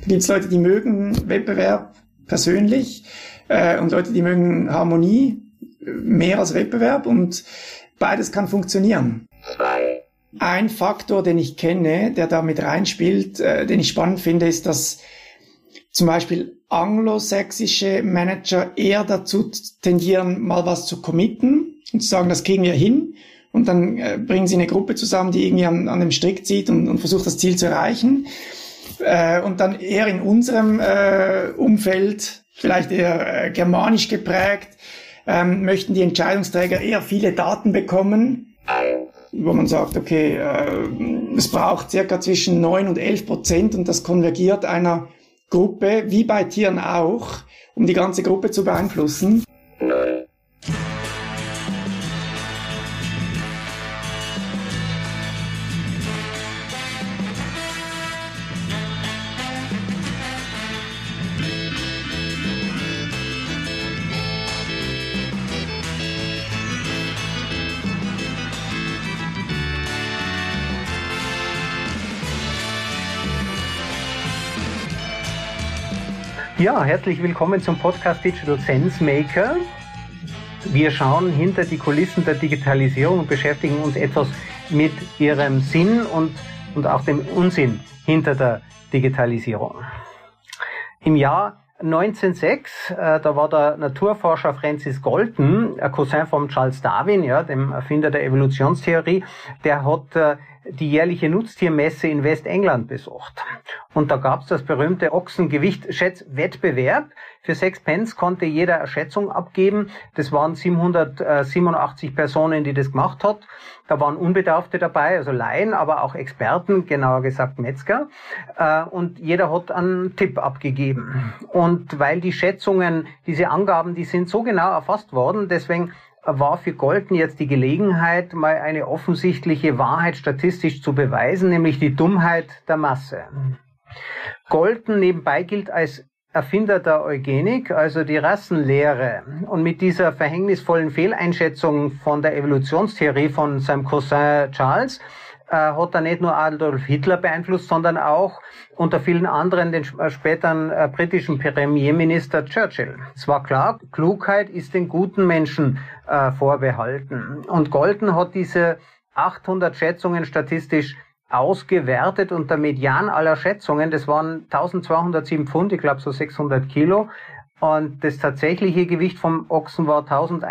gibt es Leute, die mögen Wettbewerb persönlich und Leute, die mögen Harmonie mehr als Wettbewerb und beides kann funktionieren. Ein Faktor, den ich kenne, der da mit reinspielt, den ich spannend finde, ist, dass zum Beispiel anglosächsische Manager eher dazu tendieren, mal was zu committen und zu sagen, das kriegen wir hin. Und dann bringen sie eine Gruppe zusammen, die irgendwie an dem Strick zieht und versucht, das Ziel zu erreichen. Und dann eher in unserem Umfeld, vielleicht eher germanisch geprägt, möchten die Entscheidungsträger eher viele Daten bekommen, wo man sagt, okay, es braucht circa zwischen 9 und 11% und das konvergiert einer Gruppe, wie bei Tieren auch, um die ganze Gruppe zu beeinflussen. Ja, herzlich willkommen zum Podcast Digital Sense Maker. Wir schauen hinter die Kulissen der Digitalisierung und beschäftigen uns etwas mit ihrem Sinn und auch dem Unsinn hinter der Digitalisierung. Im Jahr 1906, da war der Naturforscher Francis Galton, ein Cousin von Charles Darwin, ja, dem Erfinder der Evolutionstheorie, der hat die jährliche Nutztiermesse in Westengland besucht. Und da gab's das berühmte Ochsengewicht-Schätzwettbewerb. Für 6 Pence konnte jeder eine Schätzung abgeben. Das waren 787 Personen, die das gemacht hat. Da waren Unbedarfte dabei, also Laien, aber auch Experten, genauer gesagt Metzger. Und jeder hat einen Tipp abgegeben. Und weil die Schätzungen, diese Angaben, die sind so genau erfasst worden, deswegen war für Galton jetzt die Gelegenheit, mal eine offensichtliche Wahrheit statistisch zu beweisen, nämlich die Dummheit der Masse. Galton nebenbei gilt als Erfinder der Eugenik, also die Rassenlehre. Und mit dieser verhängnisvollen Fehleinschätzung von der Evolutionstheorie von seinem Cousin Charles hat er nicht nur Adolf Hitler beeinflusst, sondern auch unter vielen anderen den späteren britischen Premierminister Churchill. Es war klar, Klugheit ist den guten Menschen vorbehalten. Und Galton hat diese 800 Schätzungen statistisch ausgewertet und der Median aller Schätzungen, das waren 1207 Pfund, ich glaube so 600 Kilo. Und das tatsächliche Gewicht vom Ochsen war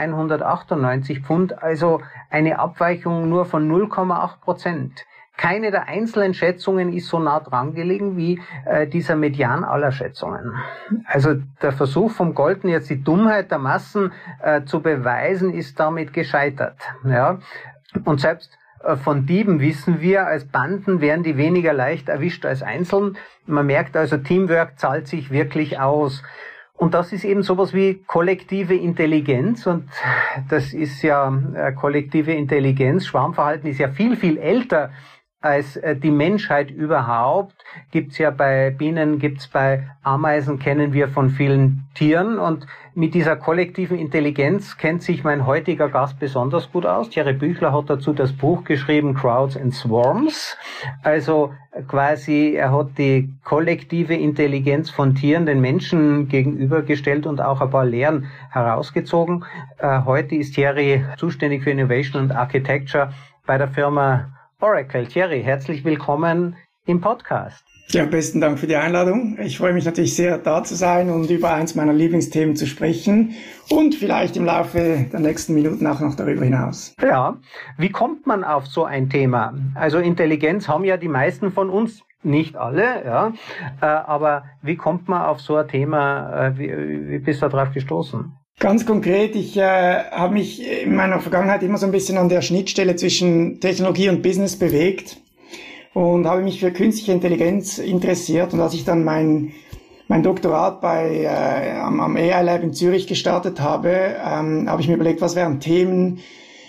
1198 Pfund, also eine Abweichung nur von 0,8%. Keine der einzelnen Schätzungen ist so nah dran gelegen wie dieser Median aller Schätzungen. Also der Versuch vom Galton, jetzt die Dummheit der Massen zu beweisen, ist damit gescheitert. Ja? Und selbst von Dieben wissen wir, als Banden werden die weniger leicht erwischt als einzeln. Man merkt also, Teamwork zahlt sich wirklich aus. Und das ist eben sowas wie kollektive Intelligenz. Und das ist ja kollektive Intelligenz. Schwarmverhalten ist ja viel, viel älter als die Menschheit überhaupt. Gibt's ja bei Bienen, gibt's bei Ameisen, kennen wir von vielen Tieren. Und mit dieser kollektiven Intelligenz kennt sich mein heutiger Gast besonders gut aus. Thierry Büchler hat dazu das Buch geschrieben, Crowds and Swarms. Also quasi, er hat die kollektive Intelligenz von Tieren den Menschen gegenübergestellt und auch ein paar Lehren herausgezogen. Heute ist Thierry zuständig für Innovation und Architecture bei der Firma Oracle. Thierry, herzlich willkommen im Podcast. Ja, besten Dank für die Einladung. Ich freue mich natürlich sehr, da zu sein und über eins meiner Lieblingsthemen zu sprechen und vielleicht im Laufe der nächsten Minuten auch noch darüber hinaus. Ja, wie kommt man auf so ein Thema? Also Intelligenz haben ja die meisten von uns, nicht alle, ja, aber wie kommt man auf so ein Thema? Wie bist du darauf gestoßen? Ganz konkret, ich habe mich in meiner Vergangenheit immer so ein bisschen an der Schnittstelle zwischen Technologie und Business bewegt und habe mich für künstliche Intelligenz interessiert. Und als ich dann mein Doktorat am AI Lab in Zürich gestartet habe, habe ich mir überlegt, was wären Themen,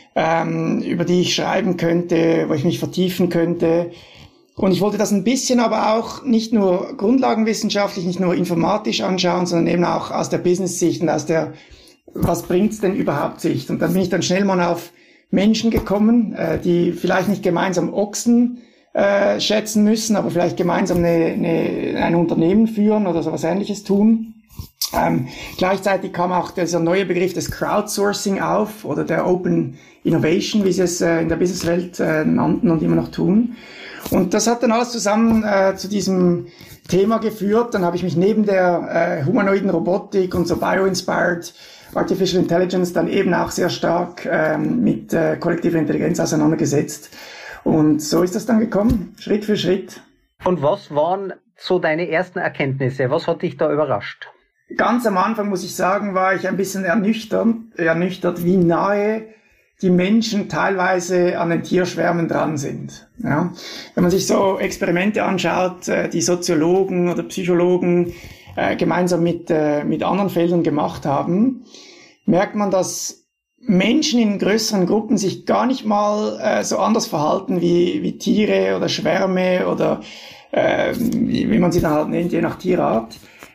über die ich schreiben könnte, wo ich mich vertiefen könnte. Und ich wollte das ein bisschen aber auch nicht nur grundlagenwissenschaftlich, nicht nur informatisch anschauen, sondern eben auch aus der Business-Sicht und aus der was bringt's denn überhaupt Sicht? Und dann bin ich dann schnell mal auf Menschen gekommen, die vielleicht nicht gemeinsam Ochsen schätzen müssen, aber vielleicht gemeinsam ein Unternehmen führen oder sowas Ähnliches tun. Gleichzeitig kam auch dieser neue Begriff des Crowdsourcing auf oder der Open Innovation, wie sie es in der Businesswelt nannten und immer noch tun. Und das hat dann alles zusammen zu diesem Thema geführt. Dann habe ich mich neben der humanoiden Robotik und so Bio-Inspired Artificial Intelligence dann eben auch sehr stark mit kollektiver Intelligenz auseinandergesetzt. Und so ist das dann gekommen, Schritt für Schritt. Und was waren so deine ersten Erkenntnisse? Was hat dich da überrascht? Ganz am Anfang, muss ich sagen, war ich ein bisschen ernüchtert, wie nahe die Menschen teilweise an den Tierschwärmen dran sind. Ja. Wenn man sich so Experimente anschaut, die Soziologen oder Psychologen gemeinsam mit anderen Feldern gemacht haben, merkt man, dass Menschen in größeren Gruppen sich gar nicht mal so anders verhalten wie Tiere oder Schwärme oder wie man sie dann halt nennt, je nach Tierart.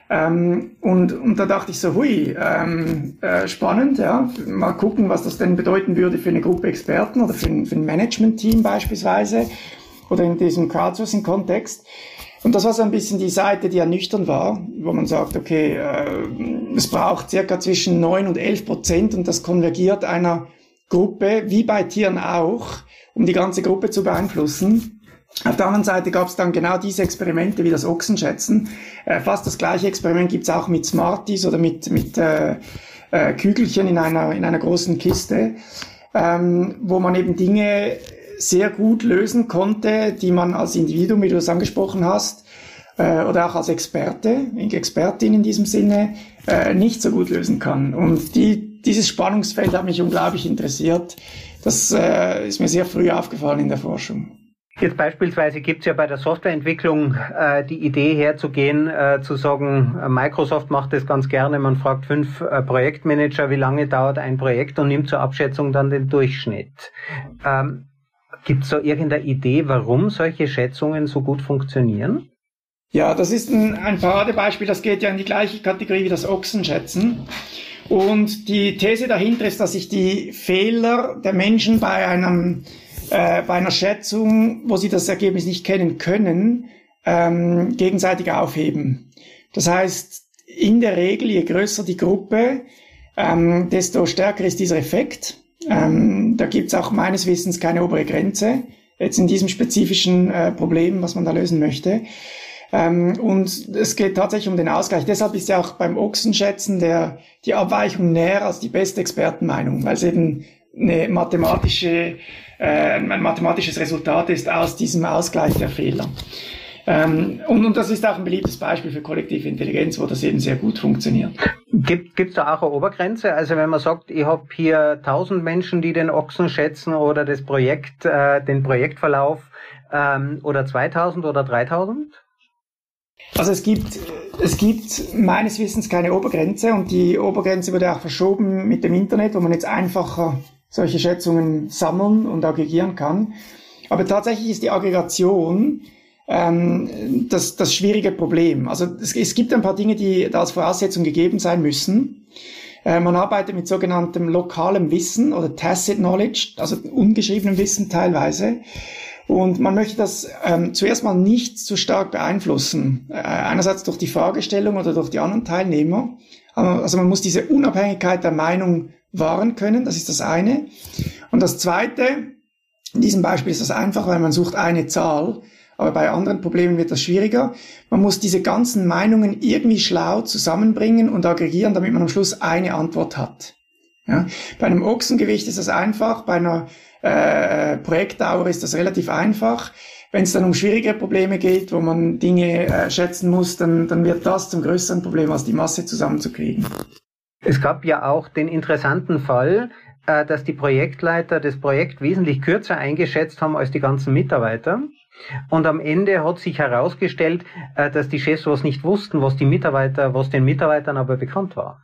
Und da dachte ich so, spannend, ja. Mal gucken, was das denn bedeuten würde für eine Gruppe Experten oder für ein Management-Team beispielsweise oder in diesem Crowdsourcing-Kontext. Und das war so ein bisschen die Seite, die ernüchternd war, wo man sagt, okay, es braucht circa zwischen 9 und 11% und das konvergiert einer Gruppe, wie bei Tieren auch, um die ganze Gruppe zu beeinflussen. Auf der anderen Seite gab es dann genau diese Experimente wie das Ochsenschätzen. Fast das gleiche Experiment gibt's auch mit Smarties oder mit Kügelchen in einer großen Kiste, wo man eben Dinge sehr gut lösen konnte, die man als Individuum, wie du es angesprochen hast, oder auch als Expertin in diesem Sinne, nicht so gut lösen kann. Und dieses Spannungsfeld hat mich unglaublich interessiert. Das ist mir sehr früh aufgefallen in der Forschung. Jetzt beispielsweise gibt es ja bei der Softwareentwicklung die Idee herzugehen, zu sagen, Microsoft macht das ganz gerne, man fragt 5 Projektmanager, wie lange dauert ein Projekt und nimmt zur Abschätzung dann den Durchschnitt. Gibt es da irgendeine Idee, warum solche Schätzungen so gut funktionieren? Ja, das ist ein Paradebeispiel, das geht ja in die gleiche Kategorie wie das Ochsenschätzen. Und die These dahinter ist, dass sich die Fehler der Menschen bei einer Schätzung, wo sie das Ergebnis nicht kennen können, gegenseitig aufheben. Das heißt, in der Regel, je größer die Gruppe, desto stärker ist dieser Effekt. Da gibt's auch meines Wissens keine obere Grenze, jetzt in diesem spezifischen Problem, was man da lösen möchte. Und es geht tatsächlich um den Ausgleich. Deshalb ist ja auch beim Ochsenschätzen die Abweichung näher als die beste Expertenmeinung, weil es eben ein mathematisches Resultat ist aus diesem Ausgleich der Fehler. Und das ist auch ein beliebtes Beispiel für kollektive Intelligenz, wo das eben sehr gut funktioniert. Gibt's da auch eine Obergrenze? Also wenn man sagt, ich habe hier 1000 Menschen, die den Ochsen schätzen oder das Projekt, den Projektverlauf, oder 2000 oder 3000? Also es gibt meines Wissens keine Obergrenze und die Obergrenze wurde auch verschoben mit dem Internet, wo man jetzt einfacher solche Schätzungen sammeln und aggregieren kann. Aber tatsächlich ist die Aggregation das schwierige Problem. Also es gibt ein paar Dinge, die da als Voraussetzung gegeben sein müssen. Man arbeitet mit sogenanntem lokalem Wissen oder Tacit Knowledge, also ungeschriebenem Wissen teilweise. Und man möchte das zuerst mal nicht zu stark beeinflussen. Einerseits durch die Fragestellung oder durch die anderen Teilnehmer. Also man muss diese Unabhängigkeit der Meinung wahren können, das ist das eine. Und das zweite, in diesem Beispiel ist das einfach, weil man sucht eine Zahl, aber bei anderen Problemen wird das schwieriger. Man muss diese ganzen Meinungen irgendwie schlau zusammenbringen und aggregieren, damit man am Schluss eine Antwort hat. Ja? Bei einem Ochsengewicht ist das einfach, bei einer Projektdauer ist das relativ einfach. Wenn es dann um schwierige Probleme geht, wo man Dinge schätzen muss, dann wird das zum größeren Problem, als die Masse zusammenzukriegen. Es gab ja auch den interessanten Fall, dass die Projektleiter das Projekt wesentlich kürzer eingeschätzt haben als die ganzen Mitarbeiter. Und am Ende hat sich herausgestellt, dass die Chefs was nicht wussten, was den Mitarbeitern aber bekannt war.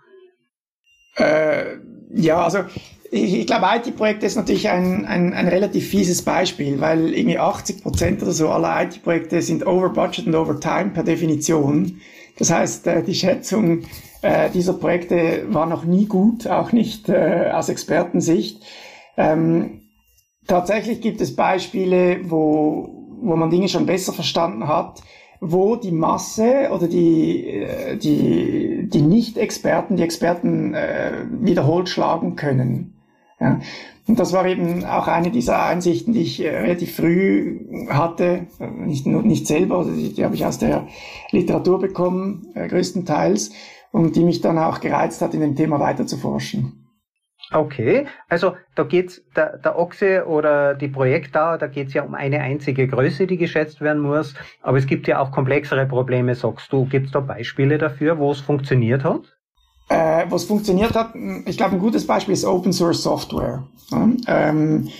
Ja, also ich glaube, IT-Projekte ist natürlich ein relativ fieses Beispiel, weil irgendwie 80% oder so aller IT-Projekte sind over budget und over time per Definition. Das heißt, die Schätzung dieser Projekte war noch nie gut, auch nicht aus Expertensicht. Tatsächlich gibt es Beispiele, wo wo man Dinge schon besser verstanden hat, wo die Masse oder die Nicht-Experten, die Experten wiederholt schlagen können. Ja. Und das war eben auch eine dieser Einsichten, die ich relativ früh hatte, nicht selber, also die habe ich aus der Literatur bekommen, größtenteils, und die mich dann auch gereizt hat, in dem Thema weiter zu forschen. Okay, also da geht's der Ochse oder die Projektdauer, da geht's ja um eine einzige Größe, die geschätzt werden muss, aber es gibt ja auch komplexere Probleme, sagst du. Gibt's da Beispiele dafür, wo es funktioniert hat? Was funktioniert hat, ich glaube, ein gutes Beispiel ist Open Source Software. Ja,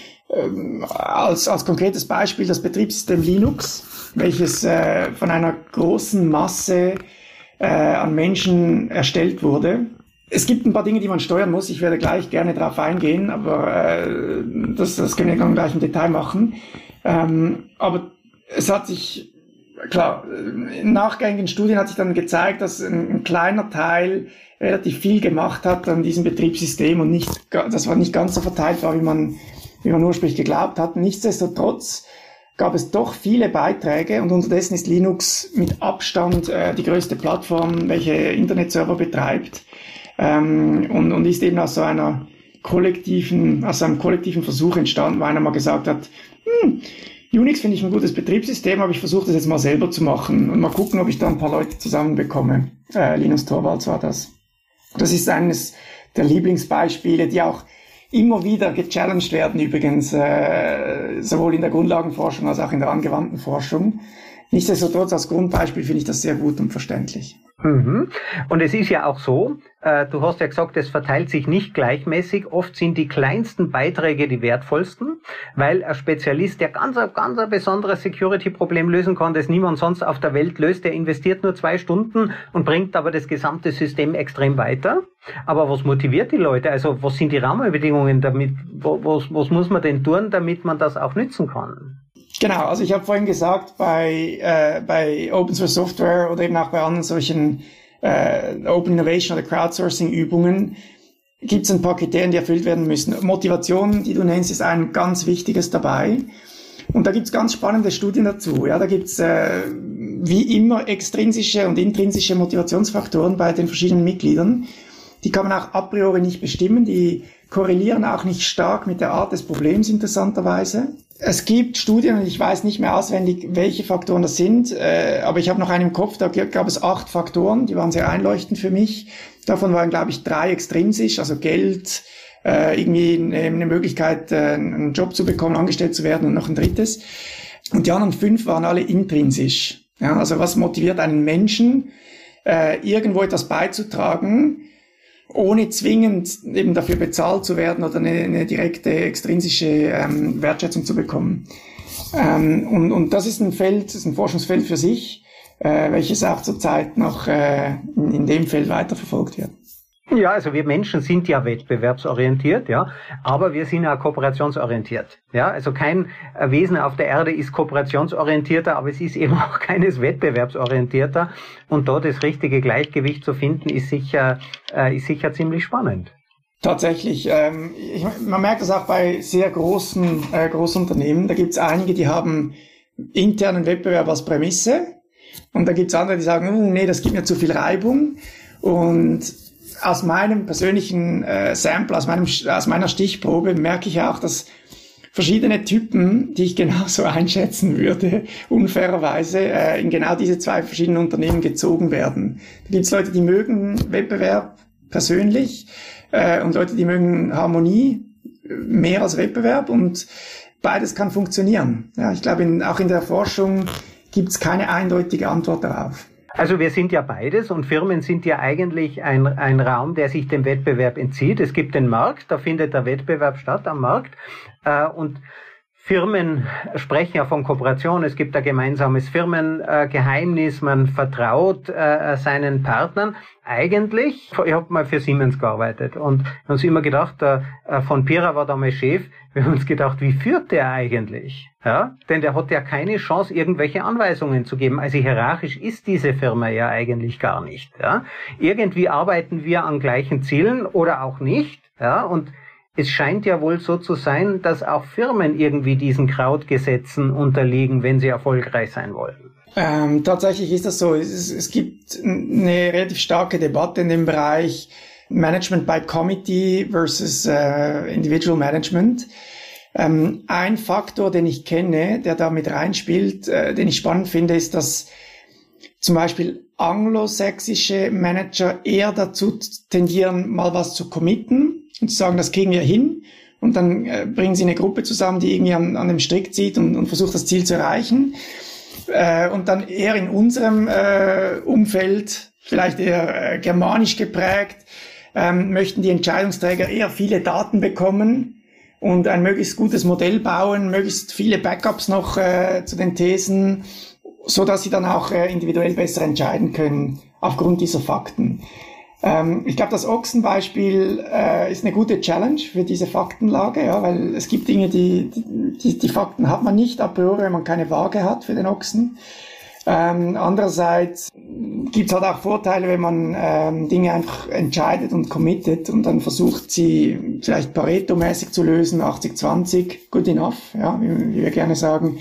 als konkretes Beispiel das Betriebssystem Linux, welches von einer großen Masse an Menschen erstellt wurde. Es gibt ein paar Dinge, die man steuern muss. Ich werde gleich gerne darauf eingehen, aber das können wir dann gleich im Detail machen. Aber es hat sich, klar, in nachgängigen Studien hat sich dann gezeigt, dass ein kleiner Teil relativ viel gemacht hat an diesem Betriebssystem und das war nicht ganz so verteilt war, wie man ursprünglich geglaubt hat. Nichtsdestotrotz gab es doch viele Beiträge und unterdessen ist Linux mit Abstand die größte Plattform, welche Internetserver betreibt. Und ist eben aus einem kollektiven Versuch entstanden, wo einer mal gesagt hat, Unix finde ich ein gutes Betriebssystem, aber ich versuche das jetzt mal selber zu machen und mal gucken, ob ich da ein paar Leute zusammenbekomme. Linus Torvalds war das. Das ist eines der Lieblingsbeispiele, die auch immer wieder gechallenged werden übrigens, sowohl in der Grundlagenforschung als auch in der angewandten Forschung. Nichtsdestotrotz als Grundbeispiel finde ich das sehr gut und verständlich. Mhm. Und es ist ja auch so, du hast ja gesagt, es verteilt sich nicht gleichmäßig. Oft sind die kleinsten Beiträge die wertvollsten, weil ein Spezialist, der ganz ein besonderes Security-Problem lösen kann, das niemand sonst auf der Welt löst, der investiert nur 2 Stunden und bringt aber das gesamte System extrem weiter. Aber was motiviert die Leute? Also was sind die Rahmenbedingungen damit? Was muss man denn tun, damit man das auch nützen kann? Genau, also ich habe vorhin gesagt, bei Open Source Software oder eben auch bei anderen solchen Open Innovation oder Crowdsourcing Übungen gibt es ein paar Kriterien, die erfüllt werden müssen. Motivation, die du nennst, ist ein ganz wichtiges dabei. Und da gibt es ganz spannende Studien dazu. Ja, da gibt es wie immer extrinsische und intrinsische Motivationsfaktoren bei den verschiedenen Mitgliedern. Die kann man auch a priori nicht bestimmen, die korrelieren auch nicht stark mit der Art des Problems interessanterweise. Es gibt Studien, und ich weiß nicht mehr auswendig, welche Faktoren das sind, aber ich habe noch einen im Kopf, da gab es 8 Faktoren, die waren sehr einleuchtend für mich. Davon waren, glaube ich, 3 extrinsisch, also Geld, irgendwie eine Möglichkeit, einen Job zu bekommen, angestellt zu werden und noch ein drittes. Und die anderen 5 waren alle intrinsisch. Ja, also was motiviert einen Menschen, irgendwo etwas beizutragen, ohne zwingend eben dafür bezahlt zu werden oder eine direkte extrinsische Wertschätzung zu bekommen. Und das ist ein Forschungsfeld für sich, welches auch zurzeit noch in dem Feld weiterverfolgt wird. Ja, also wir Menschen sind ja wettbewerbsorientiert, ja, aber wir sind ja kooperationsorientiert. Ja, also kein Wesen auf der Erde ist kooperationsorientierter, aber es ist eben auch keines wettbewerbsorientierter. Und da das richtige Gleichgewicht zu finden, ist sicher ziemlich spannend. Tatsächlich. Man merkt das auch bei sehr großen Unternehmen. Da gibt es einige, die haben internen Wettbewerb als Prämisse. Und da gibt es andere, die sagen, nee, das gibt mir zu viel Reibung. Und aus meinem persönlichen Sample, aus meiner Stichprobe merke ich auch, dass verschiedene Typen, die ich genauso einschätzen würde, unfairerweise in genau diese 2 verschiedenen Unternehmen gezogen werden. Da gibt es Leute, die mögen Wettbewerb persönlich und Leute, die mögen Harmonie mehr als Wettbewerb, und beides kann funktionieren. Ja, ich glaube, auch in der Forschung gibt es keine eindeutige Antwort darauf. Also wir sind ja beides, und Firmen sind ja eigentlich ein Raum, der sich dem Wettbewerb entzieht. Es gibt den Markt, da findet der Wettbewerb statt am Markt, und Firmen sprechen ja von Kooperation. Es gibt ein gemeinsames Firmengeheimnis, man vertraut seinen Partnern. Eigentlich, ich habe mal für Siemens gearbeitet und wir haben uns immer gedacht, von Pira war damals Chef, wir haben uns gedacht, wie führt der eigentlich? Ja, denn der hat ja keine Chance, irgendwelche Anweisungen zu geben. Also hierarchisch ist diese Firma ja eigentlich gar nicht. Ja, irgendwie arbeiten wir an gleichen Zielen oder auch nicht. Ja, und es scheint ja wohl so zu sein, dass auch Firmen irgendwie diesen Krautgesetzen unterliegen, wenn sie erfolgreich sein wollen. Tatsächlich ist das so. Es gibt eine relativ starke Debatte in dem Bereich Management by Committee versus Individual Management. Ein Faktor, den ich kenne, der da mit reinspielt, den ich spannend finde, ist, dass zum Beispiel anglosächsische Manager eher dazu tendieren, mal was zu committen und zu sagen, das kriegen wir hin. Und dann bringen sie eine Gruppe zusammen, die irgendwie an dem Strick zieht und versucht, das Ziel zu erreichen. Und dann eher in unserem Umfeld, vielleicht eher germanisch geprägt, möchten die Entscheidungsträger eher viele Daten bekommen und ein möglichst gutes Modell bauen, möglichst viele Backups noch zu den Thesen, so dass sie dann auch individuell besser entscheiden können aufgrund dieser Fakten. Ich glaube, das Ochsenbeispiel ist eine gute Challenge für diese Faktenlage, ja, weil es gibt Dinge, die Fakten hat man nicht a priori, wenn man keine Waage hat für den Ochsen. Andererseits gibt es halt auch Vorteile, wenn man Dinge einfach entscheidet und committet und dann versucht, sie vielleicht Pareto-mäßig zu lösen, 80-20, good enough, ja, wie wir gerne sagen,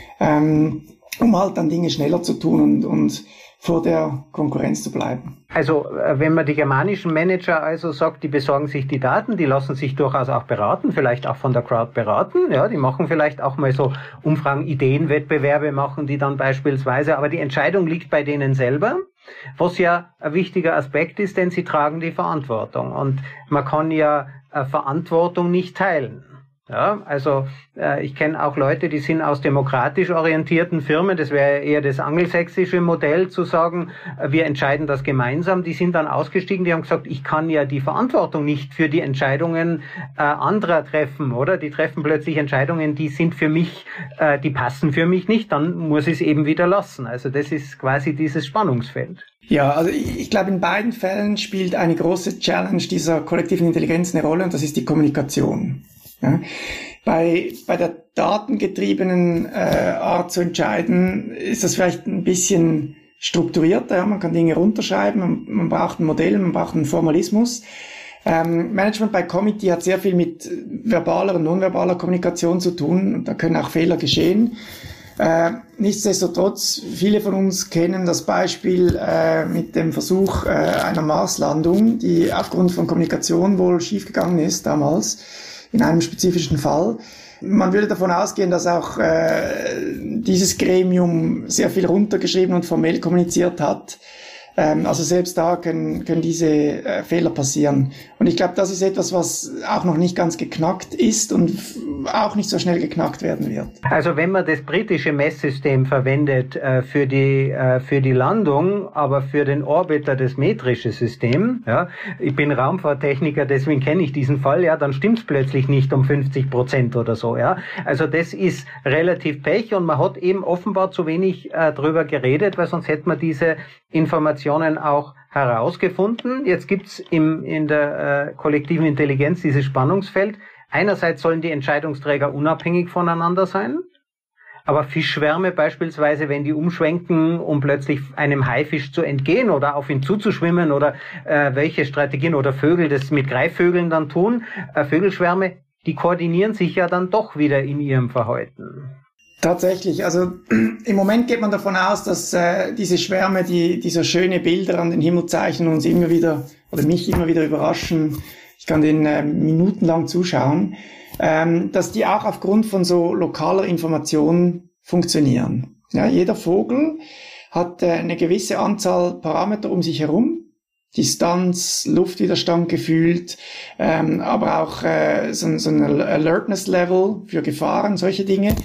um halt dann Dinge schneller zu tun und vor der Konkurrenz zu bleiben. Also wenn man die germanischen Manager also sagt, die besorgen sich die Daten, die lassen sich durchaus auch beraten, vielleicht auch von der Crowd beraten, ja, die machen vielleicht auch mal so Umfragen, Ideenwettbewerbe machen die dann beispielsweise, aber die Entscheidung liegt bei denen selber, was ja ein wichtiger Aspekt ist, denn sie tragen die Verantwortung und man kann ja Verantwortung nicht teilen. Ja, also ich kenne auch Leute, die sind aus demokratisch orientierten Firmen, das wäre eher das angelsächsische Modell, zu sagen, wir entscheiden das gemeinsam. Die sind dann ausgestiegen, die haben gesagt, ich kann ja die Verantwortung nicht für die Entscheidungen anderer treffen, oder? Die treffen plötzlich Entscheidungen, die sind für mich, die passen für mich nicht, dann muss ich es eben wieder lassen. Also das ist quasi dieses Spannungsfeld. Ja, also ich glaube, in beiden Fällen spielt eine große Challenge dieser kollektiven Intelligenz eine Rolle und das ist die Kommunikation. Ja. Bei der datengetriebenen Art zu entscheiden, ist das vielleicht ein bisschen strukturierter. Ja. Man kann Dinge runterschreiben, man braucht ein Modell, man braucht einen Formalismus. Management by Committee hat sehr viel mit verbaler und nonverbaler Kommunikation zu tun und da können auch Fehler geschehen. Nichtsdestotrotz, viele von uns kennen das Beispiel mit dem Versuch einer Marslandung, die aufgrund von Kommunikation wohl schiefgegangen ist damals. In einem spezifischen Fall. Man würde davon ausgehen, dass auch dieses Gremium sehr viel runtergeschrieben und formell kommuniziert hat. Also selbst da können diese Fehler passieren. Und ich glaube, das ist etwas, was auch noch nicht ganz geknackt ist und auch nicht so schnell geknackt werden wird. Also wenn man das britische Messsystem verwendet für die Landung, aber für den Orbiter das metrische System, ja, ich bin Raumfahrttechniker, deswegen kenne ich diesen Fall, ja, dann stimmt es plötzlich nicht um 50% oder so, ja. Also das ist relativ Pech und man hat eben offenbar zu wenig drüber geredet, weil sonst hätte man diese Informationen auch herausgefunden. Jetzt gibt's in der kollektiven Intelligenz dieses Spannungsfeld. Einerseits sollen die Entscheidungsträger unabhängig voneinander sein, aber Fischschwärme beispielsweise, wenn die umschwenken, um plötzlich einem Haifisch zu entgehen oder auf ihn zuzuschwimmen oder welche Strategien oder Vögel das mit Greifvögeln dann tun, Vögelschwärme, die koordinieren sich ja dann doch wieder in ihrem Verhalten. Tatsächlich, also im Moment geht man davon aus, dass diese Schwärme, die so schöne Bilder an den Himmel zeichnen, uns immer wieder oder mich immer wieder überraschen. Ich kann denen minutenlang zuschauen, dass die auch aufgrund von so lokaler Information funktionieren. Ja, jeder Vogel hat eine gewisse Anzahl Parameter um sich herum. Distanz, Luftwiderstand gefühlt, aber auch so ein Alertness-Level für Gefahren, solche Dinge,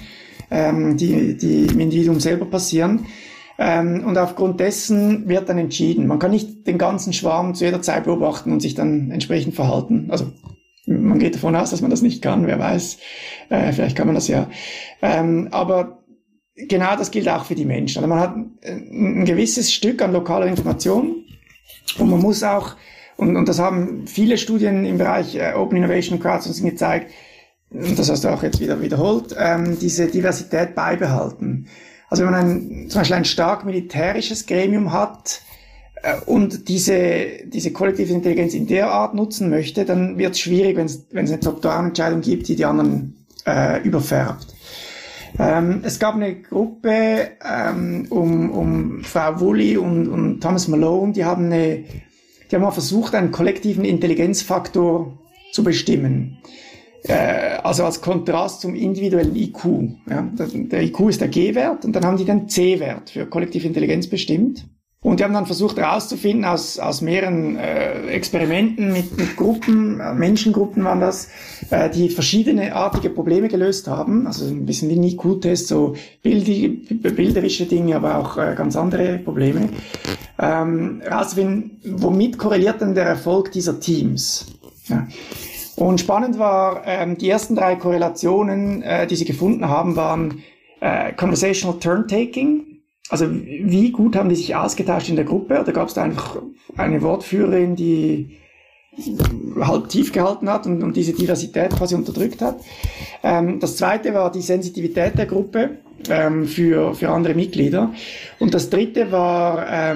die im Individuum selber passieren. Und aufgrund dessen wird dann entschieden. Man kann nicht den ganzen Schwarm zu jeder Zeit beobachten und sich dann entsprechend verhalten. Also man geht davon aus, dass man das nicht kann, wer weiß. Vielleicht kann man das ja. Aber genau das gilt auch für die Menschen. Also man hat ein gewisses Stück an lokaler Information und man muss auch, und das haben viele Studien im Bereich Open Innovation und Crowdsourcing gezeigt, und das hast du auch jetzt wieder wiederholt, diese Diversität beibehalten. Also wenn man zum Beispiel ein stark militärisches Gremium hat, und diese kollektive Intelligenz in der Art nutzen möchte, dann wird es schwierig, wenn es eine Top-Down-Entscheidung gibt, die anderen überfärbt. Es gab eine Gruppe um Frau Woolley und Thomas Malone, die haben mal versucht, einen kollektiven Intelligenzfaktor zu bestimmen. Also als Kontrast zum individuellen IQ. Ja. Der IQ ist der G-Wert und dann haben die den C-Wert für kollektive Intelligenz bestimmt. Und die haben dann versucht herauszufinden aus mehreren Experimenten mit Gruppen, Menschengruppen waren das, die verschiedene artige Probleme gelöst haben. Also ein bisschen wie ein IQ-Test, so bilderische Dinge, aber auch ganz andere Probleme. Herauszufinden, womit korreliert denn der Erfolg dieser Teams? Ja. Und spannend war, die ersten 3 Korrelationen, die sie gefunden haben, waren Conversational Turn-Taking. Also wie gut haben die sich ausgetauscht in der Gruppe? Oder gab es da einfach eine Wortführerin, die halb tief gehalten hat und diese Diversität quasi unterdrückt hat? Das zweite war die Sensitivität der Gruppe für andere Mitglieder. Und das dritte war,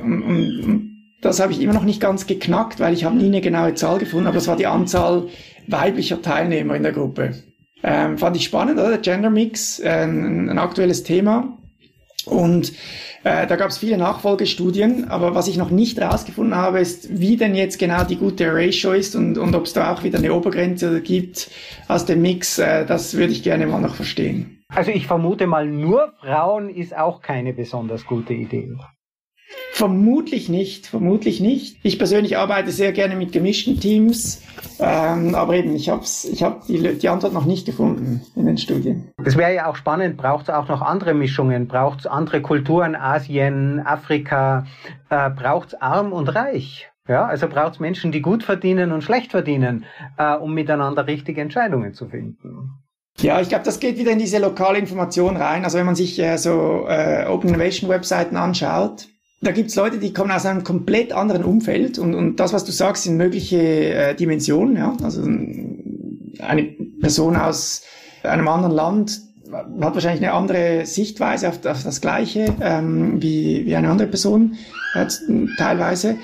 das habe ich immer noch nicht ganz geknackt, weil ich habe nie eine genaue Zahl gefunden, aber das war die Anzahl weiblicher Teilnehmer in der Gruppe. Fand ich spannend, oder? Der Gender Mix, ein aktuelles Thema. Und da gab es viele Nachfolgestudien, aber was ich noch nicht rausgefunden habe, ist, wie denn jetzt genau die gute Ratio ist und ob es da auch wieder eine Obergrenze gibt aus dem Mix, das würde ich gerne mal noch verstehen. Also ich vermute mal, nur Frauen ist auch keine besonders gute Idee. Vermutlich nicht. Ich persönlich arbeite sehr gerne mit gemischten Teams, aber eben, ich habe die Antwort noch nicht gefunden in den Studien. Das wäre ja auch spannend, braucht es auch noch andere Mischungen, braucht es andere Kulturen, Asien, Afrika, braucht es arm und reich? Ja, also braucht es Menschen, die gut verdienen und schlecht verdienen, um miteinander richtige Entscheidungen zu finden. Ja, ich glaube, das geht wieder in diese lokale Information rein. Also wenn man sich Open Innovation Webseiten anschaut, da gibt's Leute, die kommen aus einem komplett anderen Umfeld und das, was du sagst, sind mögliche Dimensionen. Ja? Also eine Person aus einem anderen Land hat wahrscheinlich eine andere Sichtweise auf das Gleiche wie eine andere Person teilweise.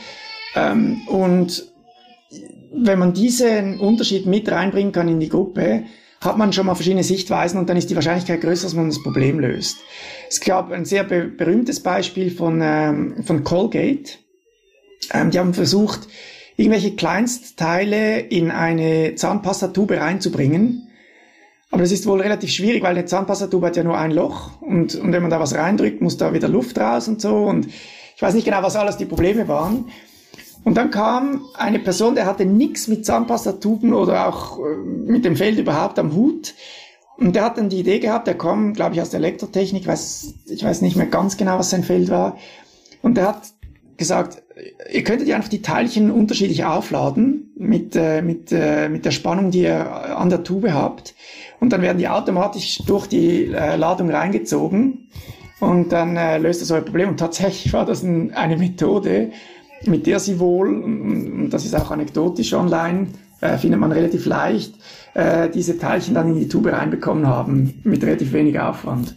Und wenn man diesen Unterschied mit reinbringen kann in die Gruppe, hat man schon mal verschiedene Sichtweisen und dann ist die Wahrscheinlichkeit größer, dass man das Problem löst. Es gab ein sehr berühmtes Beispiel von Colgate. Die haben versucht, irgendwelche Kleinstteile in eine Zahnpastatube reinzubringen. Aber das ist wohl relativ schwierig, weil eine Zahnpastatube hat ja nur ein Loch und wenn man da was reindrückt, muss da wieder Luft raus und so. Und ich weiß nicht genau, was alles die Probleme waren. Und dann kam eine Person, der hatte nichts mit Zahnpastatuben oder auch mit dem Feld überhaupt am Hut. Und der hat dann die Idee gehabt, der kam, glaube ich, aus der Elektrotechnik, ich weiß nicht mehr ganz genau, was sein Feld war. Und der hat gesagt, ihr könntet ja einfach die Teilchen unterschiedlich aufladen mit der Spannung, die ihr an der Tube habt. Und dann werden die automatisch durch die Ladung reingezogen. Und dann löst das euer Problem. Und tatsächlich war das eine Methode, mit der sie wohl, und das ist auch anekdotisch online, findet man relativ leicht, diese Teilchen dann in die Tube reinbekommen haben, mit relativ wenig Aufwand.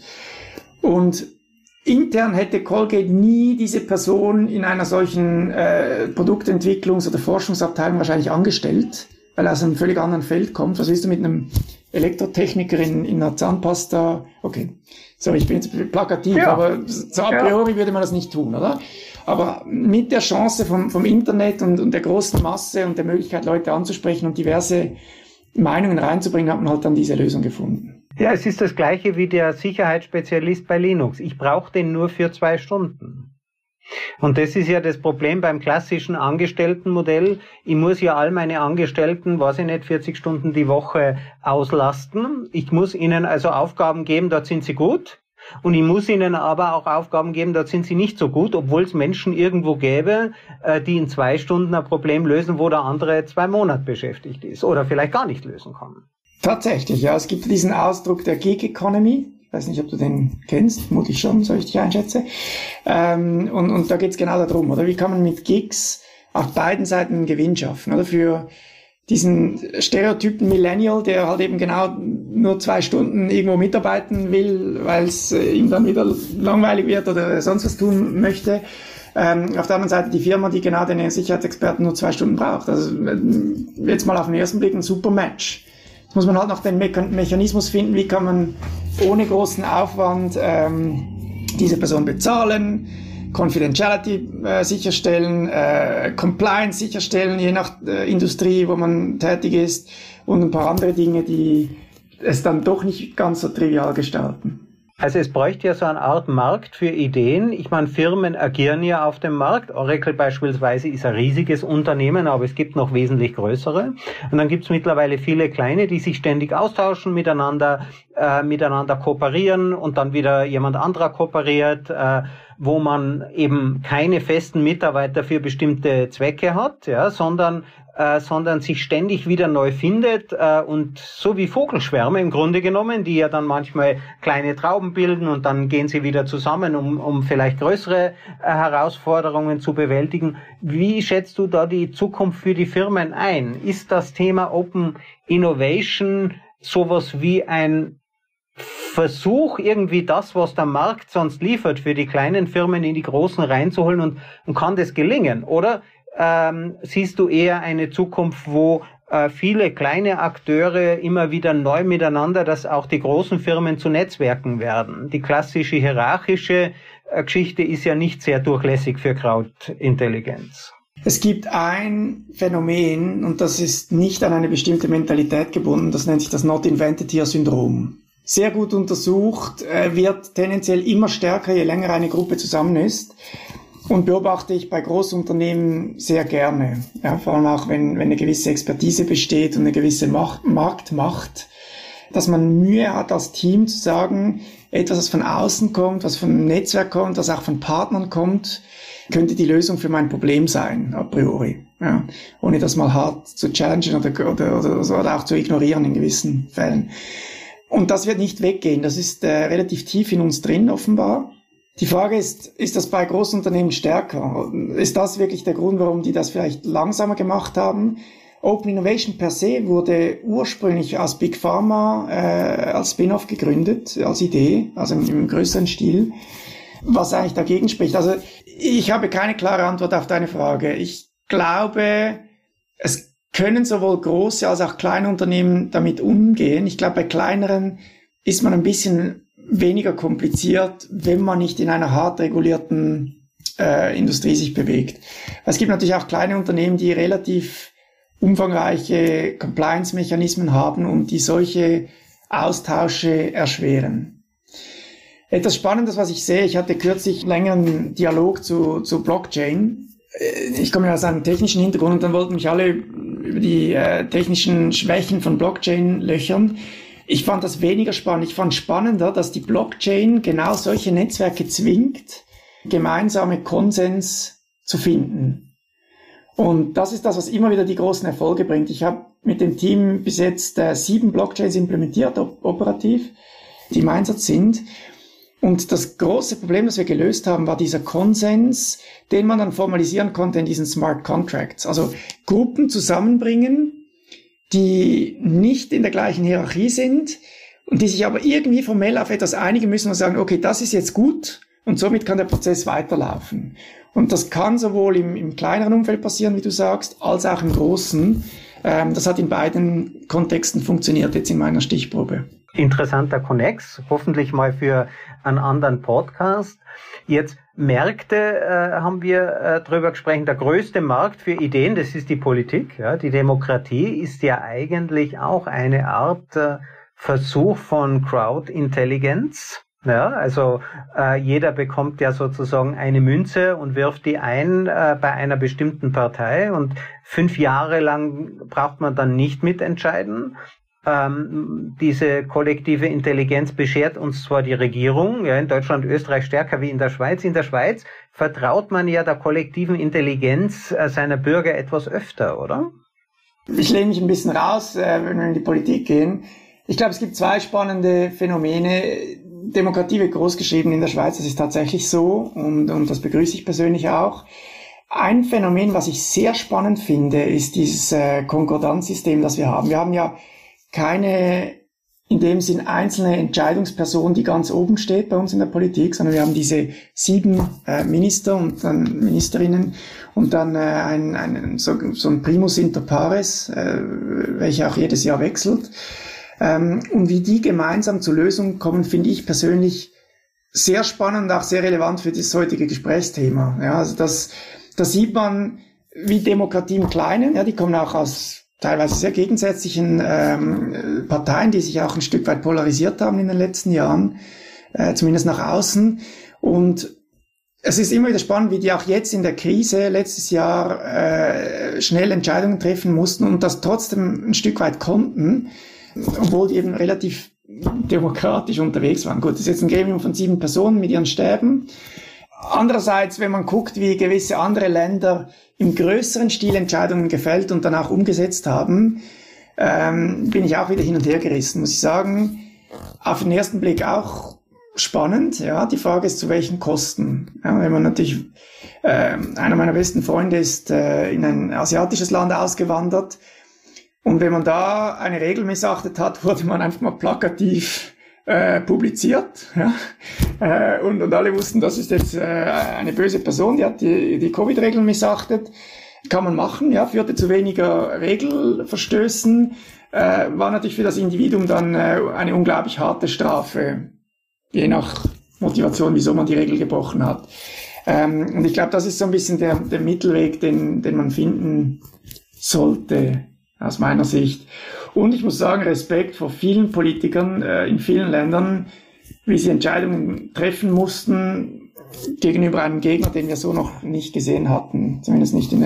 Und intern hätte Colgate nie diese Person in einer solchen Produktentwicklungs- oder Forschungsabteilung wahrscheinlich angestellt, weil er aus einem völlig anderen Feld kommt. Was willst du mit einem Elektrotechniker in einer Zahnpasta? Okay, sorry, ich bin jetzt plakativ, ja. Aber so a priori würde man das nicht tun, oder? Aber mit der Chance vom Internet und der großen Masse und der Möglichkeit, Leute anzusprechen und diverse Meinungen reinzubringen, hat man halt dann diese Lösung gefunden. Ja, es ist das Gleiche wie der Sicherheitsspezialist bei Linux. Ich brauche den nur für 2 Stunden. Und das ist ja das Problem beim klassischen Angestelltenmodell. Ich muss ja all meine Angestellten, 40 Stunden die Woche auslasten. Ich muss ihnen also Aufgaben geben, dort sind sie gut. Und ich muss ihnen aber auch Aufgaben geben, dort sind sie nicht so gut, obwohl es Menschen irgendwo gäbe, die in 2 Stunden ein Problem lösen, wo der andere 2 Monate beschäftigt ist oder vielleicht gar nicht lösen kann. Tatsächlich, ja. Es gibt diesen Ausdruck der Gig Economy. Ich weiß nicht, ob du den kennst, vermutlich schon, so ich dich einschätze. Und da geht's genau darum, oder? Wie kann man mit Gigs auf beiden Seiten einen Gewinn schaffen, oder? Für diesen Stereotypen Millennial, der halt eben genau nur 2 Stunden irgendwo mitarbeiten will, weil es ihm dann wieder langweilig wird oder sonst was tun möchte. Auf der anderen Seite die Firma, die genau den Sicherheitsexperten nur 2 Stunden braucht. Also jetzt mal auf den ersten Blick ein super Match. Jetzt muss man halt noch den Mechanismus finden, wie kann man ohne großen Aufwand diese Person bezahlen, Confidentiality sicherstellen, Compliance sicherstellen, je nach Industrie, wo man tätig ist, und ein paar andere Dinge, die es dann doch nicht ganz so trivial gestalten. Also es bräuchte ja so eine Art Markt für Ideen. Ich meine, Firmen agieren ja auf dem Markt. Oracle beispielsweise ist ein riesiges Unternehmen, aber es gibt noch wesentlich größere. Und dann gibt es mittlerweile viele kleine, die sich ständig austauschen, miteinander kooperieren und dann wieder jemand anderer kooperiert, wo man eben keine festen Mitarbeiter für bestimmte Zwecke hat, ja, sondern sich ständig wieder neu findet und so wie Vogelschwärme im Grunde genommen, die ja dann manchmal kleine Trauben bilden und dann gehen sie wieder zusammen, um vielleicht größere Herausforderungen zu bewältigen. Wie schätzt du da die Zukunft für die Firmen ein? Ist das Thema Open Innovation sowas wie ein Versuch, irgendwie das, was der Markt sonst liefert, für die kleinen Firmen in die großen reinzuholen und kann das gelingen? Oder siehst du eher eine Zukunft, wo viele kleine Akteure immer wieder neu miteinander, dass auch die großen Firmen zu Netzwerken werden? Die klassische hierarchische Geschichte ist ja nicht sehr durchlässig für Crowd-Intelligenz. Es gibt ein Phänomen, und das ist nicht an eine bestimmte Mentalität gebunden, das nennt sich das Not-Invented-Here-Syndrom. Sehr gut untersucht, wird tendenziell immer stärker, je länger eine Gruppe zusammen ist. Und beobachte ich bei Großunternehmen sehr gerne. Ja, vor allem auch, wenn eine gewisse Expertise besteht und eine gewisse Marktmacht, dass man Mühe hat, als Team zu sagen, etwas, was von außen kommt, was von einem Netzwerk kommt, was auch von Partnern kommt, könnte die Lösung für mein Problem sein, a priori. Ja, ohne das mal hart zu challengen oder auch zu ignorieren in gewissen Fällen. Und das wird nicht weggehen. Das ist relativ tief in uns drin, offenbar. Die Frage ist das bei Großunternehmen stärker? Ist das wirklich der Grund, warum die das vielleicht langsamer gemacht haben? Open Innovation per se wurde ursprünglich aus Big Pharma als Spin-off gegründet, als Idee, also im größeren Stil. Was eigentlich dagegen spricht? Also ich habe keine klare Antwort auf deine Frage. Ich glaube, es können sowohl große als auch kleine Unternehmen damit umgehen. Ich glaube, bei kleineren ist man ein bisschen weniger kompliziert, wenn man nicht in einer hart regulierten Industrie sich bewegt. Es gibt natürlich auch kleine Unternehmen, die relativ umfangreiche Compliance-Mechanismen haben und die solche Austausche erschweren. Etwas Spannendes, was ich sehe, ich hatte kürzlich einen längeren Dialog zu Blockchain. Ich komme ja aus einem technischen Hintergrund und dann wollten mich alle über die technischen Schwächen von Blockchain löchern. Ich fand das weniger spannend. Ich fand spannender, dass die Blockchain genau solche Netzwerke zwingt, gemeinsame Konsens zu finden. Und das ist das, was immer wieder die großen Erfolge bringt. Ich habe mit dem Team bis jetzt 7 Blockchains implementiert, operativ, die im Einsatz sind. Und das große Problem, das wir gelöst haben, war dieser Konsens, den man dann formalisieren konnte in diesen Smart Contracts. Also Gruppen zusammenbringen, die nicht in der gleichen Hierarchie sind und die sich aber irgendwie formell auf etwas einigen müssen und sagen, okay, das ist jetzt gut und somit kann der Prozess weiterlaufen. Und das kann sowohl im kleineren Umfeld passieren, wie du sagst, als auch im großen. Das hat in beiden Kontexten funktioniert, jetzt in meiner Stichprobe. Interessanter Connex, hoffentlich mal für einen anderen Podcast. Jetzt Märkte haben wir drüber gesprochen. Der größte Markt für Ideen, das ist die Politik. Ja, die Demokratie ist ja eigentlich auch eine Art Versuch von Crowd-Intelligenz. Ja, also jeder bekommt ja sozusagen eine Münze und wirft die ein bei einer bestimmten Partei und 5 Jahre lang braucht man dann nicht mitentscheiden. Diese kollektive Intelligenz beschert uns zwar die Regierung, ja, in Deutschland, Österreich stärker wie in der Schweiz. In der Schweiz vertraut man ja der kollektiven Intelligenz seiner Bürger etwas öfter, oder? Ich lehne mich ein bisschen raus, wenn wir in die Politik gehen. Ich glaube, es gibt 2 spannende Phänomene. Demokratie wird großgeschrieben in der Schweiz, das ist tatsächlich so und das begrüße ich persönlich auch. Ein Phänomen, was ich sehr spannend finde, ist dieses Konkordanzsystem, das wir haben. Wir haben ja keine in dem Sinn einzelne Entscheidungsperson, die ganz oben steht bei uns in der Politik, sondern wir haben diese 7 Minister und dann Ministerinnen und dann so ein Primus inter pares, welcher auch jedes Jahr wechselt. Und wie die gemeinsam zu Lösungen kommen, finde ich persönlich sehr spannend und auch sehr relevant für das heutige Gesprächsthema. Ja, also da sieht man, wie Demokratie im Kleinen, ja, die kommen auch aus teilweise sehr gegensätzlichen Parteien, die sich auch ein Stück weit polarisiert haben in den letzten Jahren, zumindest nach außen. Und es ist immer wieder spannend, wie die auch jetzt in der Krise letztes Jahr schnell Entscheidungen treffen mussten und das trotzdem ein Stück weit konnten, obwohl die eben relativ demokratisch unterwegs waren. Gut, das ist jetzt ein Gremium von 7 Personen mit ihren Stäben. Andererseits, wenn man guckt, wie gewisse andere Länder im größeren Stil Entscheidungen gefällt und dann auch umgesetzt haben, bin ich auch wieder hin und her gerissen, muss ich sagen. Auf den ersten Blick auch spannend, ja. Die Frage ist, zu welchen Kosten. Ja, wenn man natürlich, einer meiner besten Freunde ist in ein asiatisches Land ausgewandert und wenn man da eine Regel missachtet hat, wurde man einfach mal plakativ publiziert, ja, und alle wussten, das ist jetzt eine böse Person, die hat die Covid-Regeln missachtet. Kann man machen, ja, führte zu weniger Regelverstößen, war natürlich für das Individuum dann eine unglaublich harte Strafe, je nach Motivation, wieso man die Regel gebrochen hat. Und ich glaube, das ist so ein bisschen der Mittelweg, den man finden sollte, aus meiner Sicht. Und ich muss sagen, Respekt vor vielen Politikern in vielen Ländern, wie sie Entscheidungen treffen mussten gegenüber einem Gegner, den wir so noch nicht gesehen hatten, zumindest nicht in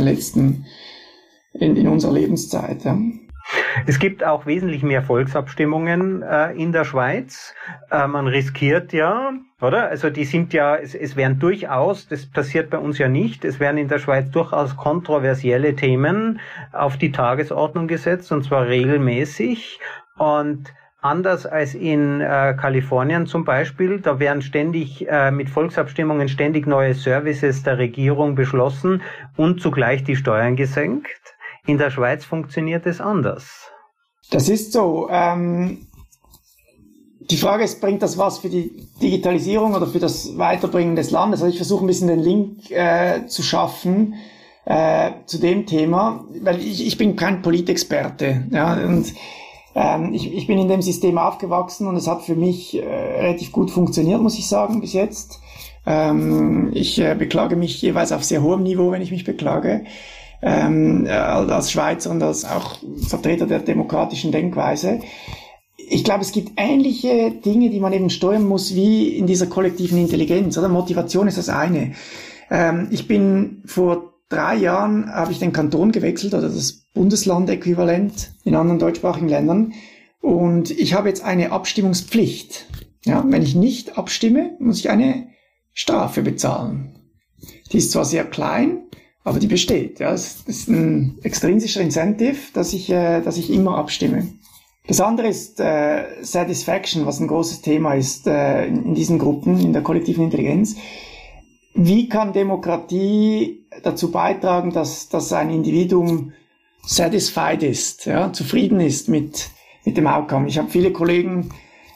unserer Lebenszeit. Ja. Es gibt auch wesentlich mehr Volksabstimmungen in der Schweiz. Man riskiert ja, oder? Also die sind ja, es werden durchaus, das passiert bei uns ja nicht, es werden in der Schweiz durchaus kontroversielle Themen auf die Tagesordnung gesetzt, und zwar regelmäßig. Und anders als in Kalifornien zum Beispiel, da werden ständig mit Volksabstimmungen ständig neue Services der Regierung beschlossen und zugleich die Steuern gesenkt. In der Schweiz funktioniert es anders. Das ist so. Die Frage ist, bringt das was für die Digitalisierung oder für das Weiterbringen des Landes? Also ich versuche ein bisschen den Link zu schaffen zu dem Thema, weil ich bin kein Politexperte. Ja, und ich bin in dem System aufgewachsen und es hat für mich relativ gut funktioniert, muss ich sagen, bis jetzt. Ich beklage mich jeweils auf sehr hohem Niveau, wenn ich mich beklage. Als Schweizer und als auch Vertreter der demokratischen Denkweise. Ich glaube, es gibt ähnliche Dinge, die man eben steuern muss, wie in dieser kollektiven Intelligenz, oder? Motivation ist das eine. Ich bin vor 3 Jahren, habe ich den Kanton gewechselt, oder das Bundesland-Äquivalent in anderen deutschsprachigen Ländern. Und ich habe jetzt eine Abstimmungspflicht. Ja, wenn ich nicht abstimme, muss ich eine Strafe bezahlen. Die ist zwar sehr klein, aber die besteht. Ja, es ist ein extrinsischer Incentive, dass ich immer abstimme. Das andere ist Satisfaction, was ein großes Thema ist in diesen Gruppen, in der kollektiven Intelligenz. Wie kann Demokratie dazu beitragen, dass ein Individuum satisfied ist, ja, zufrieden ist mit dem Outcome? Ich habe viele Kollegen,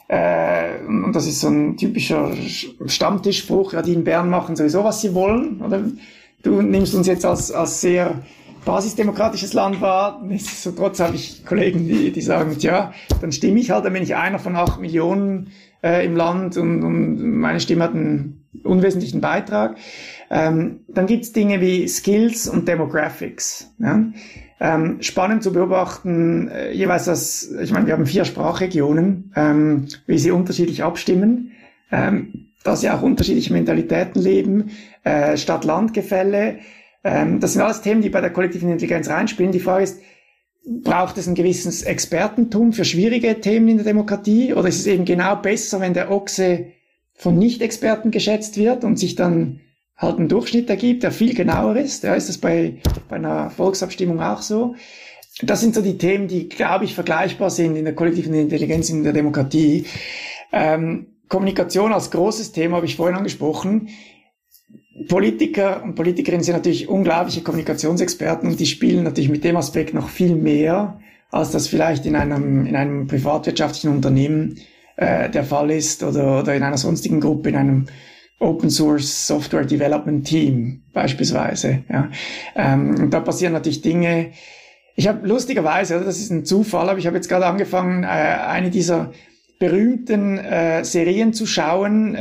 und das ist so ein typischer Stammtischspruch, ja, die in Bern machen sowieso, was sie wollen, oder? Du nimmst uns jetzt als sehr basisdemokratisches Land wahr. Nichtsdestotrotz habe ich Kollegen, die sagen, ja, dann stimme ich halt, dann bin ich einer von 8 Millionen im Land und meine Stimme hat einen unwesentlichen Beitrag. Dann gibt's Dinge wie Skills und Demographics. Ja? Spannend zu beobachten, jeweils ich meine, wir haben 4 Sprachregionen, wie sie unterschiedlich abstimmen. Da sie auch unterschiedliche Mentalitäten leben, Stadt-Land-Gefälle. Das sind alles Themen, die bei der kollektiven Intelligenz reinspielen. Die Frage ist, braucht es ein gewisses Expertentum für schwierige Themen in der Demokratie? Oder ist es eben genau besser, wenn der Ochse von Nicht-Experten geschätzt wird und sich dann halt ein Durchschnitt ergibt, der viel genauer ist? Ja, ist das bei einer Volksabstimmung auch so? Das sind so die Themen, die, glaube ich, vergleichbar sind in der kollektiven Intelligenz in der Demokratie. Kommunikation als großes Thema habe ich vorhin angesprochen. Politiker und Politikerinnen sind natürlich unglaubliche Kommunikationsexperten und die spielen natürlich mit dem Aspekt noch viel mehr als das vielleicht in einem privatwirtschaftlichen Unternehmen der Fall ist oder in einer sonstigen Gruppe, in einem Open Source Software Development Team beispielsweise. Ja. Und da passieren natürlich Dinge. Ich habe lustigerweise, das ist ein Zufall, aber ich habe jetzt gerade angefangen, eine dieser berühmten Serien zu schauen,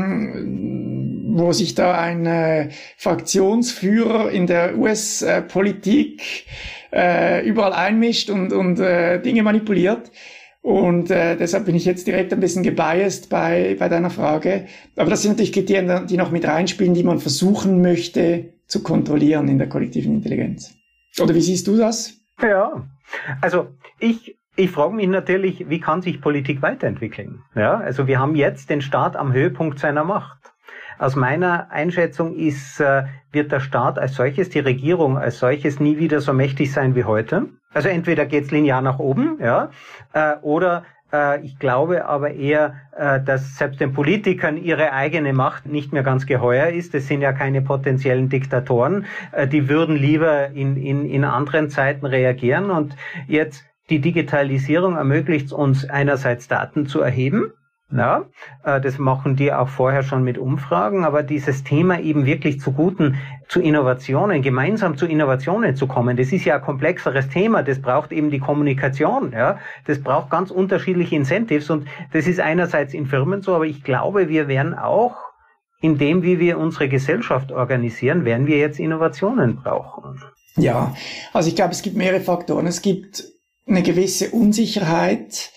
wo sich da ein Fraktionsführer in der US-Politik überall einmischt und Dinge manipuliert. Und deshalb bin ich jetzt direkt ein bisschen gebiased bei deiner Frage. Aber das sind natürlich Kriterien, die noch mit reinspielen, die man versuchen möchte zu kontrollieren in der kollektiven Intelligenz. Oder wie siehst du das? Ja, also ich frage mich natürlich, wie kann sich Politik weiterentwickeln? Ja, also wir haben jetzt den Staat am Höhepunkt seiner Macht. Aus meiner Einschätzung wird der Staat als solches, die Regierung als solches nie wieder so mächtig sein wie heute. Also entweder geht's linear nach oben, ja, oder ich glaube aber eher, dass selbst den Politikern ihre eigene Macht nicht mehr ganz geheuer ist. Das sind ja keine potenziellen Diktatoren. Die würden lieber in anderen Zeiten reagieren. Und jetzt die Digitalisierung ermöglicht uns einerseits Daten zu erheben. Ja, das machen die auch vorher schon mit Umfragen, aber dieses Thema eben wirklich zu Innovationen, gemeinsam zu Innovationen zu kommen, das ist ja ein komplexeres Thema, das braucht eben die Kommunikation, ja, das braucht ganz unterschiedliche Incentives und das ist einerseits in Firmen so, aber ich glaube, wir werden auch in dem, wie wir unsere Gesellschaft organisieren, werden wir jetzt Innovationen brauchen. Ja, also ich glaube, es gibt mehrere Faktoren. Es gibt eine gewisse Unsicherheit,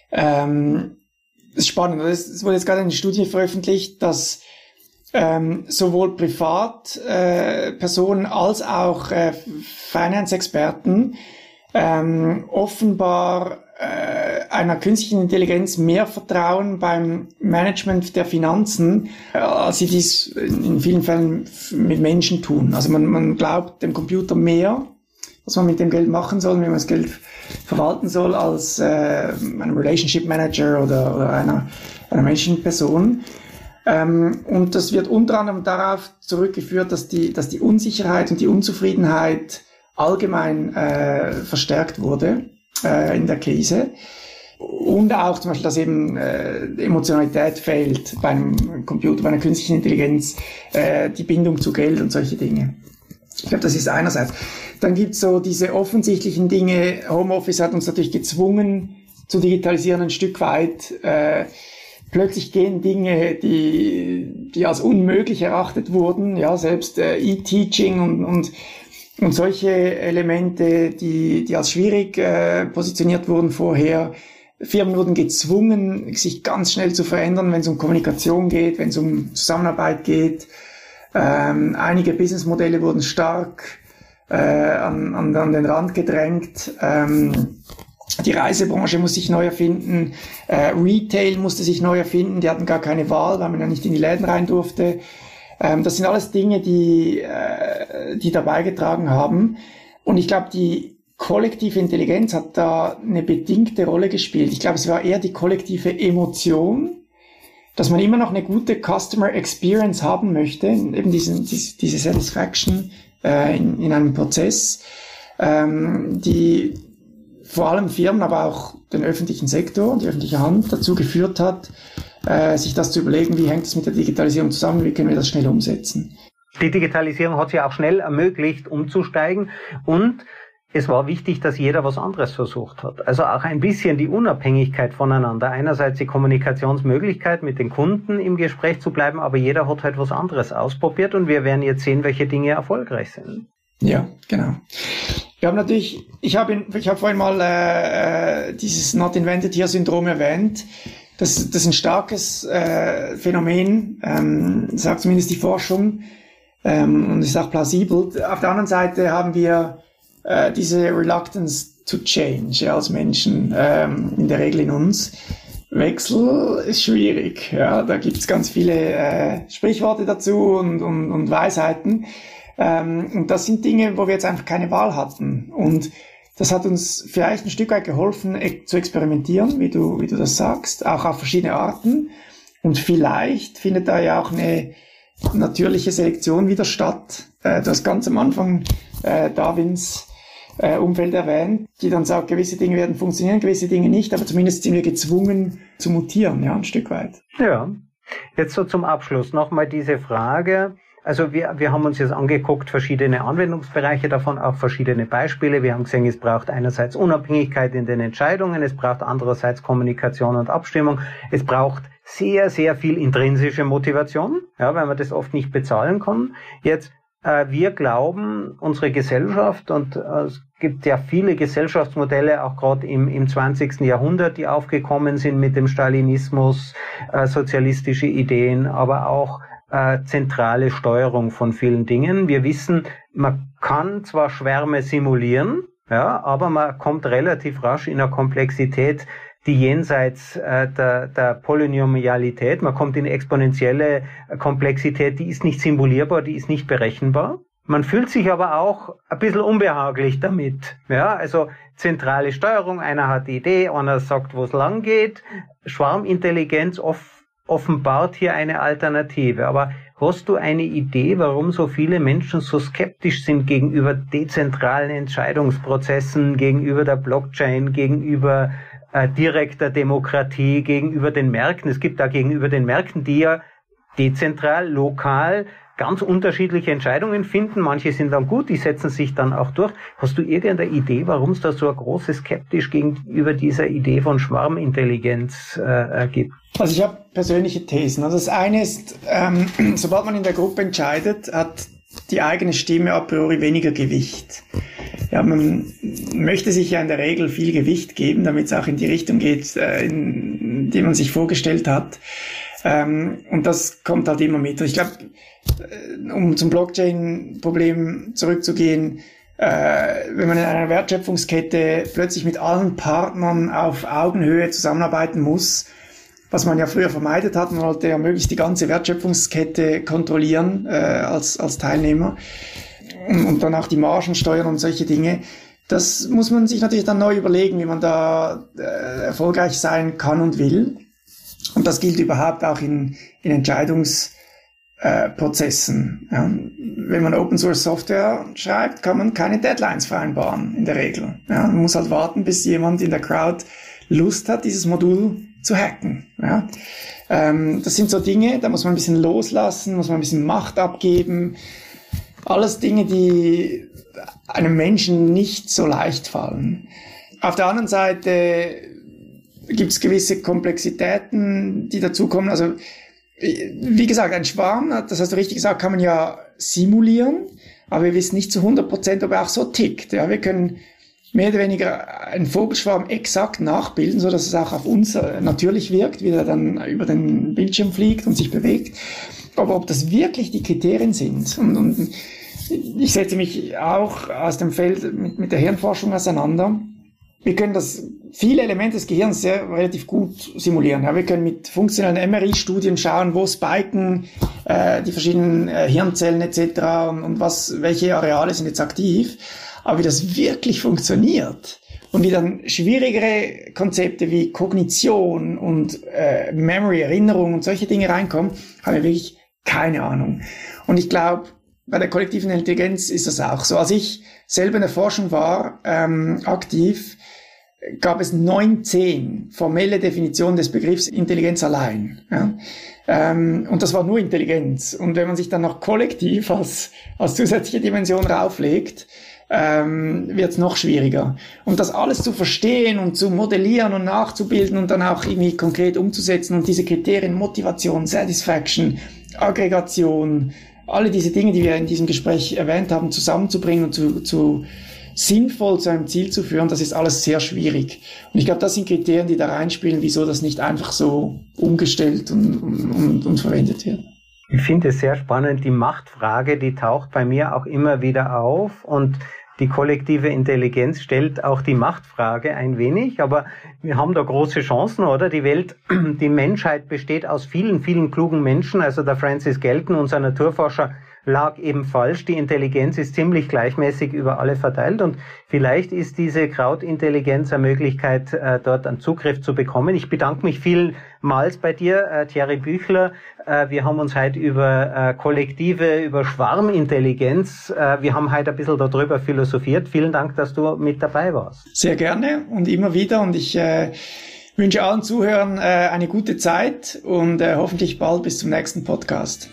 das ist spannend. Es wurde jetzt gerade eine Studie veröffentlicht, dass sowohl Privatpersonen als auch Finance-Experten offenbar einer künstlichen Intelligenz mehr vertrauen beim Management der Finanzen, als sie dies in vielen Fällen mit Menschen tun. Also man glaubt dem Computer mehr, was man mit dem Geld machen soll, wie man das Geld verwalten soll, als einem Relationship Manager oder einer menschlichen Person. Und das wird unter anderem darauf zurückgeführt, dass die Unsicherheit und die Unzufriedenheit allgemein verstärkt wurde in der Krise. Und auch zum Beispiel, dass eben Emotionalität fehlt bei einem Computer, bei einer künstlichen Intelligenz, die Bindung zu Geld und solche Dinge. Ich glaube, das ist einerseits. Dann gibt's so diese offensichtlichen Dinge. Homeoffice hat uns natürlich gezwungen zu digitalisieren ein Stück weit. Plötzlich gehen Dinge, die als unmöglich erachtet wurden, ja, selbst E-Teaching und solche Elemente, die als schwierig positioniert wurden vorher. Firmen wurden gezwungen, sich ganz schnell zu verändern, wenn es um Kommunikation geht, wenn es um Zusammenarbeit geht. Einige Businessmodelle wurden stark an den Rand gedrängt. Die Reisebranche muss sich neu erfinden. Retail musste sich neu erfinden. Die hatten gar keine Wahl, weil man ja nicht in die Läden rein durfte. Das sind alles Dinge, die da beigetragen haben. Und ich glaube, die kollektive Intelligenz hat da eine bedingte Rolle gespielt. Ich glaube, es war eher die kollektive Emotion, dass man immer noch eine gute Customer Experience haben möchte, eben diese Satisfaction in einem Prozess, die vor allem Firmen, aber auch den öffentlichen Sektor und die öffentliche Hand dazu geführt hat, sich das zu überlegen, wie hängt es mit der Digitalisierung zusammen, wie können wir das schnell umsetzen. Die Digitalisierung hat es ja auch schnell ermöglicht, umzusteigen, und es war wichtig, dass jeder was anderes versucht hat. Also auch ein bisschen die Unabhängigkeit voneinander. Einerseits die Kommunikationsmöglichkeit, mit den Kunden im Gespräch zu bleiben, aber jeder hat halt was anderes ausprobiert und wir werden jetzt sehen, welche Dinge erfolgreich sind. Ja, genau. Wir haben natürlich, ich habe vorhin mal dieses Not Invented Here Syndrom erwähnt. Das ist ein starkes Phänomen, sagt zumindest die Forschung, und ist auch plausibel. Auf der anderen Seite haben wir diese Reluctance to change, ja, als Menschen, in der Regel in uns. Wechsel ist schwierig, ja, da gibt's ganz viele Sprichworte dazu und Weisheiten. Und das sind Dinge, wo wir jetzt einfach keine Wahl hatten. Und das hat uns vielleicht ein Stück weit geholfen, zu experimentieren, wie du das sagst, auch auf verschiedene Arten. Und vielleicht findet da ja auch eine natürliche Selektion wieder statt. Du hast ganz am Anfang Darwins Umfeld erwähnt, die dann sagt, gewisse Dinge werden funktionieren, gewisse Dinge nicht, aber zumindest sind wir gezwungen zu mutieren, ja, ein Stück weit. Ja, jetzt so zum Abschluss nochmal diese Frage. Also wir haben uns jetzt angeguckt, verschiedene Anwendungsbereiche davon, auch verschiedene Beispiele. Wir haben gesehen, es braucht einerseits Unabhängigkeit in den Entscheidungen, es braucht andererseits Kommunikation und Abstimmung, es braucht sehr, sehr viel intrinsische Motivation, ja, weil man das oft nicht bezahlen kann. Jetzt, wir glauben, unsere Gesellschaft, und es gibt ja viele Gesellschaftsmodelle, auch gerade im 20. Jahrhundert, die aufgekommen sind mit dem Stalinismus, sozialistische Ideen, aber auch zentrale Steuerung von vielen Dingen. Wir wissen, man kann zwar Schwärme simulieren, ja, aber man kommt relativ rasch in eine Komplexität, die jenseits der Polynomialität, man kommt in exponentielle Komplexität, die ist nicht simulierbar, die ist nicht berechenbar. Man fühlt sich aber auch ein bisschen unbehaglich damit. Ja, also zentrale Steuerung, einer hat die Idee, einer sagt, wo es lang geht. Schwarmintelligenz offenbart hier eine Alternative. Aber hast du eine Idee, warum so viele Menschen so skeptisch sind gegenüber dezentralen Entscheidungsprozessen, gegenüber der Blockchain, gegenüber direkter Demokratie, gegenüber den Märkten? Es gibt da gegenüber den Märkten, die ja dezentral, lokal ganz unterschiedliche Entscheidungen finden. Manche sind dann gut, die setzen sich dann auch durch. Hast du irgendeine Idee, warum es da so eine große Skeptisch gegenüber dieser Idee von Schwarmintelligenz gibt? Also ich habe persönliche Thesen. Also das eine ist, sobald man in der Gruppe entscheidet, hat die eigene Stimme a priori weniger Gewicht. Ja, man möchte sich ja in der Regel viel Gewicht geben, damit es auch in die Richtung geht, in die man sich vorgestellt hat. Und das kommt halt immer mit. Ich glaube, um zum Blockchain-Problem zurückzugehen, wenn man in einer Wertschöpfungskette plötzlich mit allen Partnern auf Augenhöhe zusammenarbeiten muss, was man ja früher vermeidet hat, man wollte ja möglichst die ganze Wertschöpfungskette kontrollieren als Teilnehmer und dann auch die Margen steuern und solche Dinge. Das muss man sich natürlich dann neu überlegen, wie man da erfolgreich sein kann und will. Und das gilt überhaupt auch in Entscheidungsprozessen. Ja. Wenn man Open Source Software schreibt, kann man keine Deadlines vereinbaren in der Regel. Ja. Man muss halt warten, bis jemand in der Crowd Lust hat, dieses Modul zu hacken. Ja. Das sind so Dinge, da muss man ein bisschen loslassen, muss man ein bisschen Macht abgeben. Alles Dinge, die einem Menschen nicht so leicht fallen. Auf der anderen Seite gibt es gewisse Komplexitäten, die dazukommen. Also, wie gesagt, ein Schwarm, das hast du richtig gesagt, kann man ja simulieren, aber wir wissen nicht zu 100%, ob er auch so tickt. Ja, wir können mehr oder weniger einen Vogelschwarm exakt nachbilden, so dass es auch auf uns natürlich wirkt, wie er dann über den Bildschirm fliegt und sich bewegt. Aber ob das wirklich die Kriterien sind, und ich setze mich auch aus dem Feld mit der Hirnforschung auseinander. Wir können viele Elemente des Gehirns relativ gut simulieren. Ja, wir können mit funktionellen MRI-Studien schauen, wo spiken die verschiedenen Hirnzellen etc. und welche Areale sind jetzt aktiv. Aber wie das wirklich funktioniert und wie dann schwierigere Konzepte wie Kognition und Memory, Erinnerung und solche Dinge reinkommen, haben wir wirklich keine Ahnung. Und ich glaube, bei der kollektiven Intelligenz ist das auch so. Als ich selber in der Forschung war, aktiv, gab es 19 formelle Definitionen des Begriffs Intelligenz allein. Ja? Und das war nur Intelligenz. Und wenn man sich dann noch kollektiv als zusätzliche Dimension rauflegt, wird es noch schwieriger. Und das alles zu verstehen und zu modellieren und nachzubilden und dann auch irgendwie konkret umzusetzen und diese Kriterien, Motivation, Satisfaction, Aggregation, alle diese Dinge, die wir in diesem Gespräch erwähnt haben, zusammenzubringen und zu sinnvoll zu einem Ziel zu führen, das ist alles sehr schwierig. Und ich glaube, das sind Kriterien, die da reinspielen, wieso das nicht einfach so umgestellt und verwendet wird. Ich finde es sehr spannend, die Machtfrage, die taucht bei mir auch immer wieder auf und die kollektive Intelligenz stellt auch die Machtfrage ein wenig, aber wir haben da große Chancen, oder? Die Menschheit besteht aus vielen, vielen klugen Menschen, also der Francis Galton, unser Naturforscher, lag eben falsch. Die Intelligenz ist ziemlich gleichmäßig über alle verteilt und vielleicht ist diese Krautintelligenz eine Möglichkeit, dort einen Zugriff zu bekommen. Ich bedanke mich vielmals bei dir, Thierry Büchler. Wir haben uns heute über über Schwarmintelligenz, wir haben heute ein bisschen darüber philosophiert. Vielen Dank, dass du mit dabei warst. Sehr gerne und immer wieder und ich wünsche allen Zuhörern eine gute Zeit und hoffentlich bald bis zum nächsten Podcast.